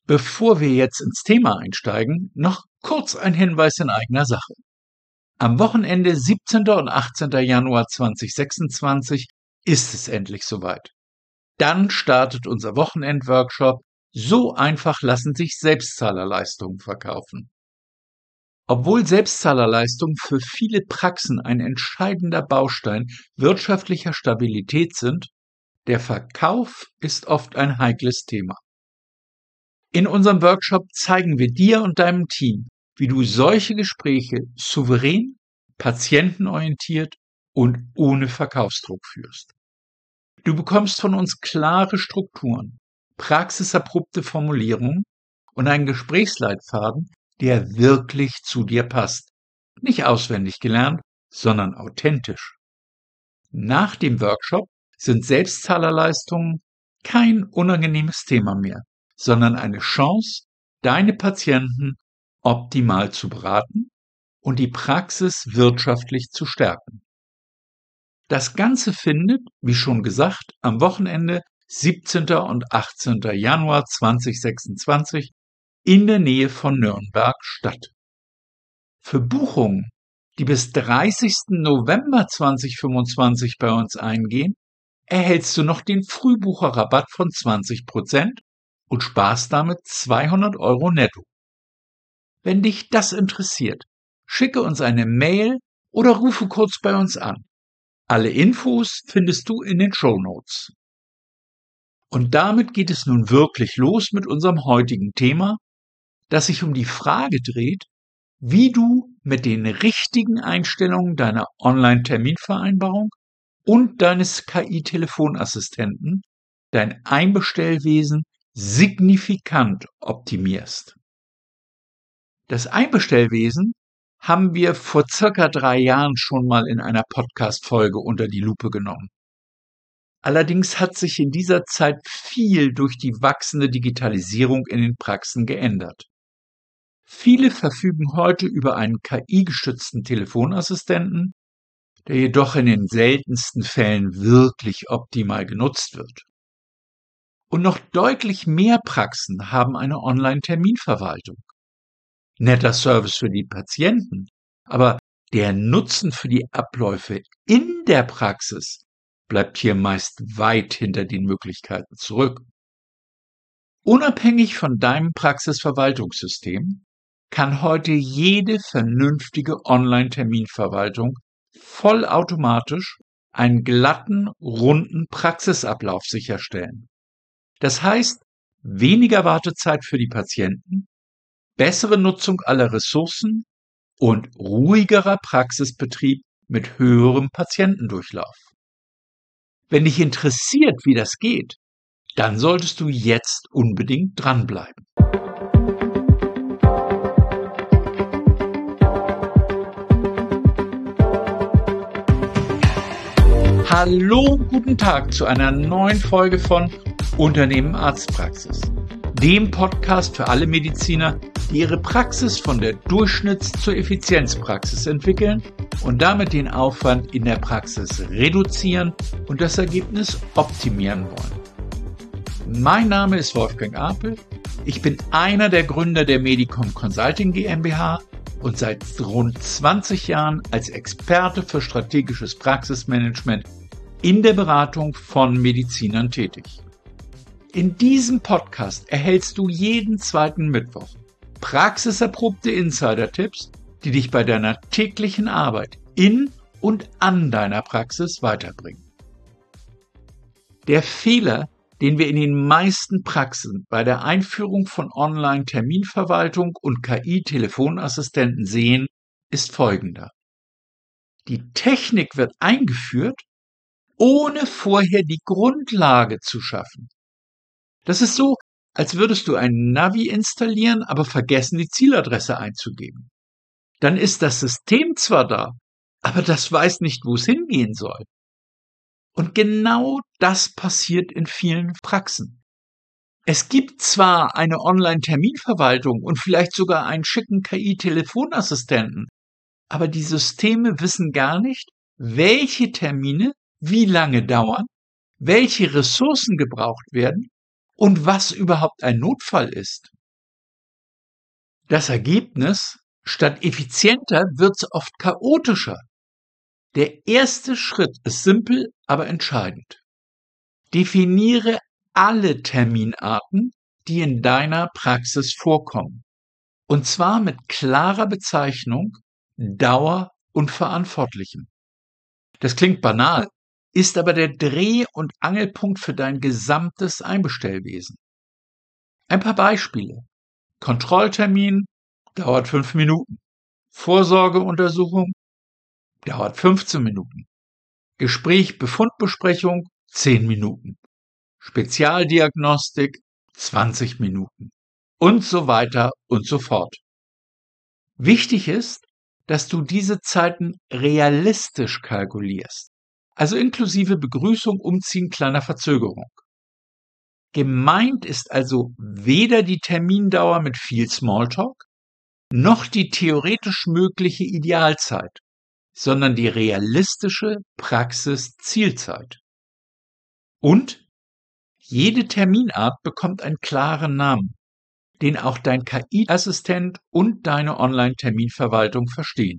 Bevor wir jetzt ins Thema einsteigen, noch kurz ein Hinweis in eigener Sache. Am Wochenende 17. und 18. Januar 2026 ist es endlich soweit. Dann startet unser Wochenendworkshop So einfach lassen sich Selbstzahlerleistungen verkaufen. Obwohl Selbstzahlerleistungen für viele Praxen ein entscheidender Baustein wirtschaftlicher Stabilität sind, der Verkauf ist oft ein heikles Thema. In unserem Workshop zeigen wir dir und deinem Team, wie du solche Gespräche souverän, patientenorientiert und ohne Verkaufsdruck führst. Du bekommst von uns klare Strukturen, praxiserprobte Formulierungen und einen Gesprächsleitfaden, der wirklich zu dir passt. Nicht auswendig gelernt, sondern authentisch. Nach dem Workshop sind Selbstzahlerleistungen kein unangenehmes Thema mehr, sondern eine Chance, deine Patienten optimal zu beraten und die Praxis wirtschaftlich zu stärken. Das Ganze findet, wie schon gesagt, am Wochenende 17. und 18. Januar 2026 in der Nähe von Nürnberg statt. Für Buchungen, die bis 30. November 2025 bei uns eingehen, erhältst du noch den Frühbucherrabatt von 20% und sparst damit 200 € netto. Wenn dich das interessiert, schicke uns eine Mail oder rufe kurz bei uns an. Alle Infos findest du in den Shownotes. Und damit geht es nun wirklich los mit unserem heutigen Thema, das sich um die Frage dreht, wie du mit den richtigen Einstellungen deiner Online-Terminvereinbarung und deines KI-Telefonassistenten dein Einbestellwesen signifikant optimierst. Das Einbestellwesen haben wir vor circa 3 Jahren schon mal in einer Podcast-Folge unter die Lupe genommen. Allerdings hat sich in dieser Zeit viel durch die wachsende Digitalisierung in den Praxen geändert. Viele verfügen heute über einen KI-gestützten Telefonassistenten, der jedoch in den seltensten Fällen wirklich optimal genutzt wird. Und noch deutlich mehr Praxen haben eine Online-Terminverwaltung. Netter Service für die Patienten, aber der Nutzen für die Abläufe in der Praxis bleibt hier meist weit hinter den Möglichkeiten zurück. Unabhängig von deinem Praxisverwaltungssystem kann heute jede vernünftige Online-Terminverwaltung vollautomatisch einen glatten, runden Praxisablauf sicherstellen. Das heißt, weniger Wartezeit für die Patienten, bessere Nutzung aller Ressourcen und ruhigerer Praxisbetrieb mit höherem Patientendurchlauf. Wenn dich interessiert, wie das geht, dann solltest du jetzt unbedingt dranbleiben. Hallo, guten Tag zu einer neuen Folge von Unternehmen Arztpraxis, dem Podcast für alle Mediziner, die ihre Praxis von der Durchschnitts- zur Effizienzpraxis entwickeln und damit den Aufwand in der Praxis reduzieren und das Ergebnis optimieren wollen. Mein Name ist Wolfgang Apel, ich bin einer der Gründer der Medicom Consulting GmbH und seit rund 20 Jahren als Experte für strategisches Praxismanagement in der Beratung von Medizinern tätig. In diesem Podcast erhältst du jeden zweiten Mittwoch praxiserprobte Insider-Tipps, die dich bei deiner täglichen Arbeit in und an deiner Praxis weiterbringen. Der Fehler, den wir in den meisten Praxen bei der Einführung von Online-Terminverwaltung und KI-Telefonassistenten sehen, ist folgender. Die Technik wird eingeführt, ohne vorher die Grundlage zu schaffen. Das ist so, als würdest du ein Navi installieren, aber vergessen, die Zieladresse einzugeben. Dann ist das System zwar da, aber das weiß nicht, wo es hingehen soll. Und genau das passiert in vielen Praxen. Es gibt zwar eine Online-Terminverwaltung und vielleicht sogar einen schicken KI-Telefonassistenten, aber die Systeme wissen gar nicht, welche Termine wie lange dauern, welche Ressourcen gebraucht werden und was überhaupt ein Notfall ist. Das Ergebnis: Statt effizienter wird's oft chaotischer. Der erste Schritt ist simpel, aber entscheidend. Definiere alle Terminarten, die in deiner Praxis vorkommen. Und zwar mit klarer Bezeichnung, Dauer und Verantwortlichem. Das klingt banal, ist aber der Dreh- und Angelpunkt für dein gesamtes Einbestellwesen. Ein paar Beispiele. Kontrolltermin dauert 5 Minuten. Vorsorgeuntersuchung dauert 15 Minuten. Gespräch, Befundbesprechung 10 Minuten. Spezialdiagnostik 20 Minuten. Und so weiter und so fort. Wichtig ist, dass du diese Zeiten realistisch kalkulierst, also inklusive Begrüßung, Umziehen, kleiner Verzögerung. Gemeint ist also weder die Termindauer mit viel Smalltalk, noch die theoretisch mögliche Idealzeit, sondern die realistische Praxis-Zielzeit. Und jede Terminart bekommt einen klaren Namen, den auch dein KI-Assistent und deine Online-Terminverwaltung verstehen.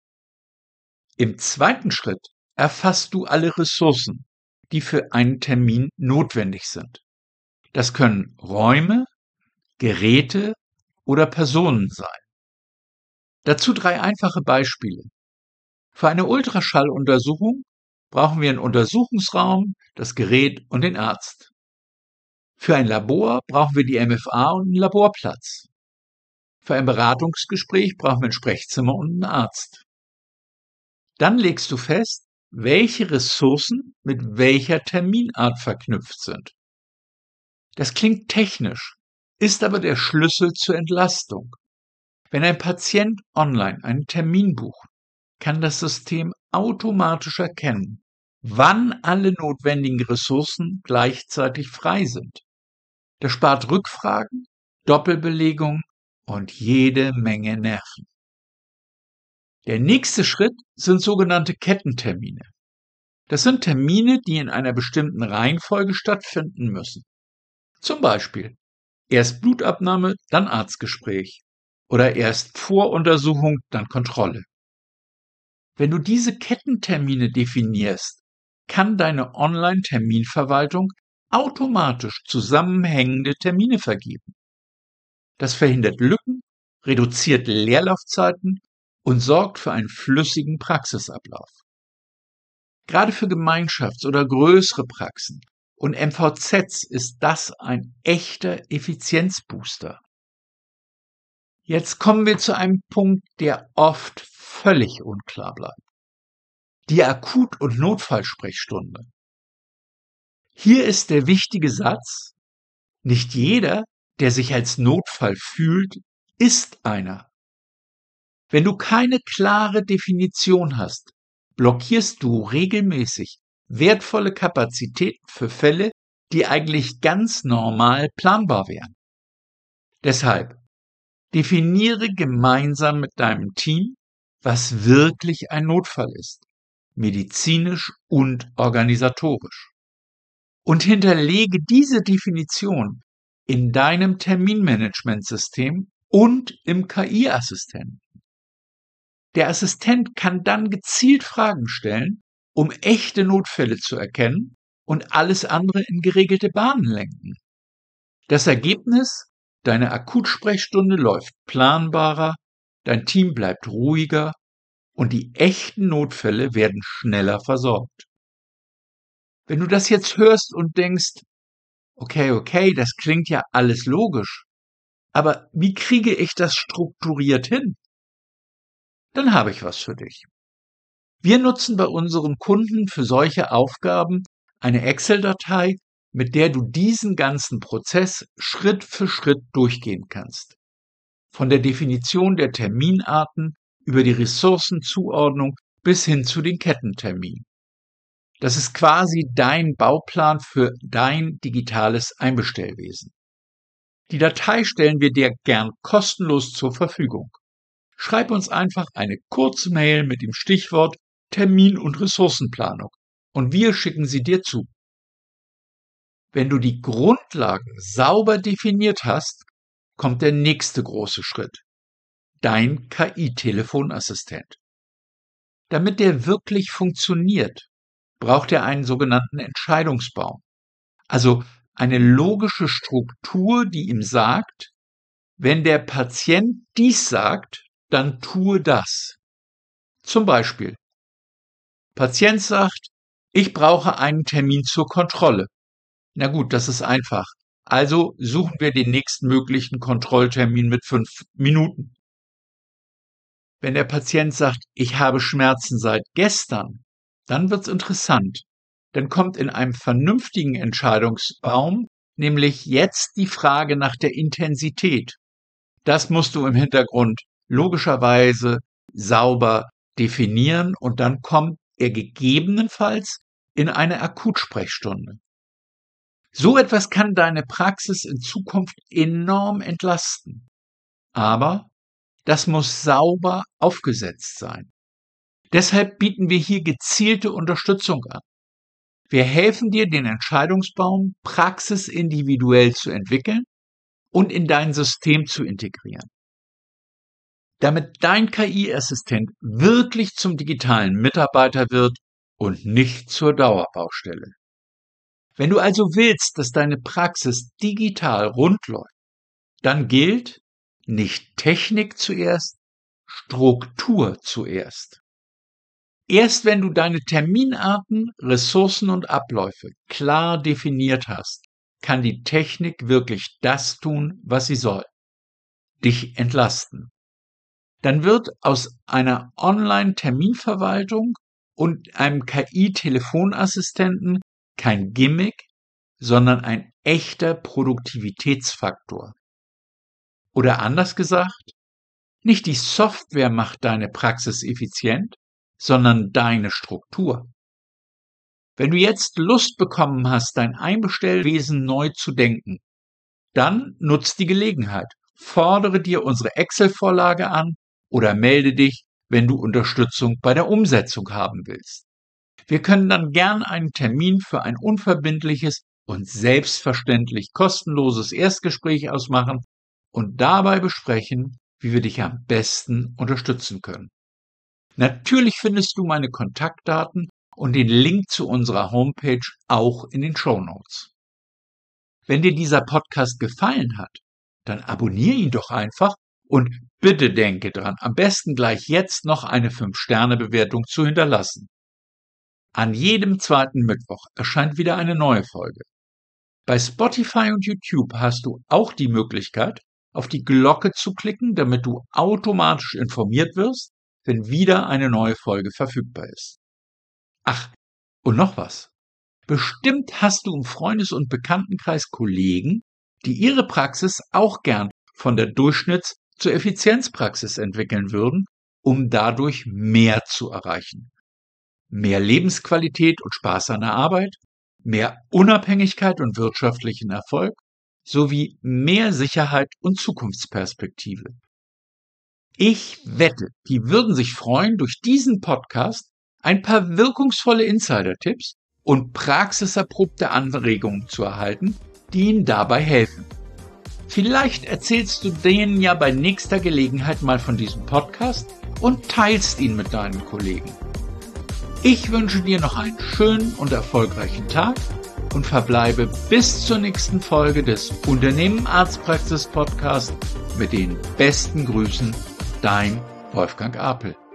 Im zweiten Schritt erfasst du alle Ressourcen, die für einen Termin notwendig sind. Das können Räume, Geräte oder Personen sein. Dazu 3 einfache Beispiele. Für eine Ultraschalluntersuchung brauchen wir einen Untersuchungsraum, das Gerät und den Arzt. Für ein Labor brauchen wir die MFA und einen Laborplatz. Für ein Beratungsgespräch brauchen wir ein Sprechzimmer und einen Arzt. Dann legst du fest, welche Ressourcen mit welcher Terminart verknüpft sind. Das klingt technisch, ist aber der Schlüssel zur Entlastung. Wenn ein Patient online einen Termin bucht, kann das System automatisch erkennen, wann alle notwendigen Ressourcen gleichzeitig frei sind. Das spart Rückfragen, Doppelbelegung und jede Menge Nerven. Der nächste Schritt sind sogenannte Kettentermine. Das sind Termine, die in einer bestimmten Reihenfolge stattfinden müssen. Zum Beispiel erst Blutabnahme, dann Arztgespräch oder erst Voruntersuchung, dann Kontrolle. Wenn du diese Kettentermine definierst, kann deine Online-Terminverwaltung automatisch zusammenhängende Termine vergeben. Das verhindert Lücken, reduziert Leerlaufzeiten und sorgt für einen flüssigen Praxisablauf. Gerade für Gemeinschafts- oder größere Praxen und MVZs ist das ein echter Effizienzbooster. Jetzt kommen wir zu einem Punkt, der oft völlig unklar bleibt. Die Akut- und Notfallsprechstunde. Hier ist der wichtige Satz: Nicht jeder, der sich als Notfall fühlt, ist einer. Wenn du keine klare Definition hast, blockierst du regelmäßig wertvolle Kapazitäten für Fälle, die eigentlich ganz normal planbar wären. Deshalb definiere gemeinsam mit deinem Team, was wirklich ein Notfall ist, medizinisch und organisatorisch. Und hinterlege diese Definition in deinem Terminmanagementsystem und im KI-Assistenten. Der Assistent kann dann gezielt Fragen stellen, um echte Notfälle zu erkennen und alles andere in geregelte Bahnen lenken. Das Ergebnis: Deine Akutsprechstunde läuft planbarer, dein Team bleibt ruhiger und die echten Notfälle werden schneller versorgt. Wenn du das jetzt hörst und denkst, okay, das klingt ja alles logisch, aber wie kriege ich das strukturiert hin? Dann habe ich was für dich. Wir nutzen bei unseren Kunden für solche Aufgaben eine Excel-Datei, mit der du diesen ganzen Prozess Schritt für Schritt durchgehen kannst. Von der Definition der Terminarten über die Ressourcenzuordnung bis hin zu den Kettenterminen. Das ist quasi dein Bauplan für dein digitales Einbestellwesen. Die Datei stellen wir dir gern kostenlos zur Verfügung. Schreib uns einfach eine kurze Mail mit dem Stichwort Termin- und Ressourcenplanung und wir schicken sie dir zu. Wenn du die Grundlagen sauber definiert hast, kommt der nächste große Schritt, dein KI-Telefonassistent. Damit der wirklich funktioniert, braucht er einen sogenannten Entscheidungsbaum. Also eine logische Struktur, die ihm sagt, wenn der Patient dies sagt, dann tue das. Zum Beispiel, Patient sagt, ich brauche einen Termin zur Kontrolle. Na gut, das ist einfach. Also suchen wir den nächstmöglichen Kontrolltermin mit 5 Minuten. Wenn der Patient sagt, ich habe Schmerzen seit gestern, dann wird's interessant. Dann kommt in einem vernünftigen Entscheidungsbaum nämlich jetzt die Frage nach der Intensität. Das musst du im Hintergrund logischerweise sauber definieren und dann kommt er gegebenenfalls in eine Akutsprechstunde. So etwas kann deine Praxis in Zukunft enorm entlasten. Aber das muss sauber aufgesetzt sein. Deshalb bieten wir hier gezielte Unterstützung an. Wir helfen dir, den Entscheidungsbaum praxisindividuell zu entwickeln und in dein System zu integrieren. Damit dein KI-Assistent wirklich zum digitalen Mitarbeiter wird und nicht zur Dauerbaustelle. Wenn du also willst, dass deine Praxis digital rund läuft, dann gilt nicht Technik zuerst, Struktur zuerst. Erst wenn du deine Terminarten, Ressourcen und Abläufe klar definiert hast, kann die Technik wirklich das tun, was sie soll. Dich entlasten. Dann wird aus einer Online-Terminverwaltung und einem KI-Telefonassistenten kein Gimmick, sondern ein echter Produktivitätsfaktor. Oder anders gesagt, nicht die Software macht deine Praxis effizient, sondern deine Struktur. Wenn du jetzt Lust bekommen hast, dein Einbestellwesen neu zu denken, dann nutz die Gelegenheit, fordere dir unsere Excel-Vorlage an oder melde dich, wenn du Unterstützung bei der Umsetzung haben willst. Wir können dann gern einen Termin für ein unverbindliches und selbstverständlich kostenloses Erstgespräch ausmachen und dabei besprechen, wie wir dich am besten unterstützen können. Natürlich findest du meine Kontaktdaten und den Link zu unserer Homepage auch in den Shownotes. Wenn dir dieser Podcast gefallen hat, dann abonniere ihn doch einfach und bitte denke dran, am besten gleich jetzt noch eine 5-Sterne-Bewertung zu hinterlassen. An jedem zweiten Mittwoch erscheint wieder eine neue Folge. Bei Spotify und YouTube hast du auch die Möglichkeit, auf die Glocke zu klicken, damit du automatisch informiert wirst, wenn wieder eine neue Folge verfügbar ist. Ach, und noch was. Bestimmt hast du im Freundes- und Bekanntenkreis Kollegen, die ihre Praxis auch gern von der Durchschnitts- zur Effizienzpraxis entwickeln würden, um dadurch mehr zu erreichen. Mehr Lebensqualität und Spaß an der Arbeit, mehr Unabhängigkeit und wirtschaftlichen Erfolg, sowie mehr Sicherheit und Zukunftsperspektive. Ich wette, die würden sich freuen, durch diesen Podcast ein paar wirkungsvolle Insider-Tipps und praxiserprobte Anregungen zu erhalten, die ihnen dabei helfen. Vielleicht erzählst du denen ja bei nächster Gelegenheit mal von diesem Podcast und teilst ihn mit deinen Kollegen. Ich wünsche dir noch einen schönen und erfolgreichen Tag und verbleibe bis zur nächsten Folge des Unternehmen Arztpraxis Podcast mit den besten Grüßen, dein Wolfgang Apel.